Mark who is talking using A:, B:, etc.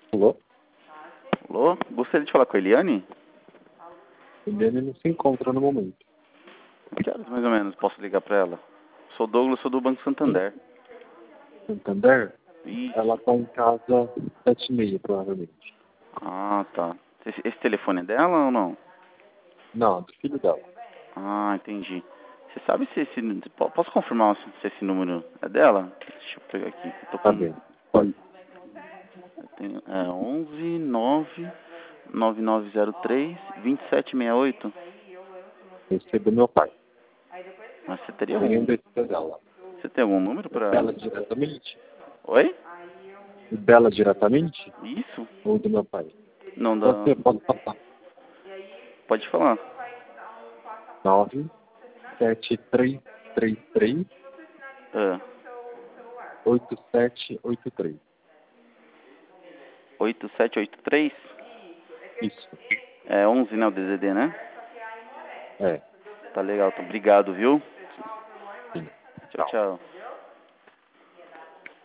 A: Alô?
B: Alô? Gostaria de falar com a Eliane?
A: Eliane não se encontra no momento.
B: Que horas mais ou menos posso ligar pra ela? Sou Douglas, sou do Banco Santander.
A: Santander?
B: Ih,
A: Ela tá em casa 7h30, provavelmente.
B: ah, tá. Esse telefone é dela ou não?
A: Não, do filho dela.
B: Ah, entendi. Você sabe se esse... Posso confirmar se esse número é dela? Deixa eu pegar aqui. Eu tô
A: Tá
B: com...
A: bem. Pode.
B: Eu tenho, 11 9 9903 2768.
A: Esse é do meu pai.
B: Mas você teria
A: Nenhum
B: algum...
A: desses é dela.
B: Você tem algum número
A: O
B: pra...
A: dela diretamente?
B: Oi?
A: O dela diretamente?
B: Isso?
A: Ou do meu pai?
B: Não dá...
A: Você pode passar.
B: Pode falar.
A: 97333
B: Ah,
A: 8783.
B: 8783?
A: Isso.
B: É 11, né? O DDD, né?
A: É.
B: Tá legal. Obrigado, viu?
A: Sim.
B: Tchau, tchau.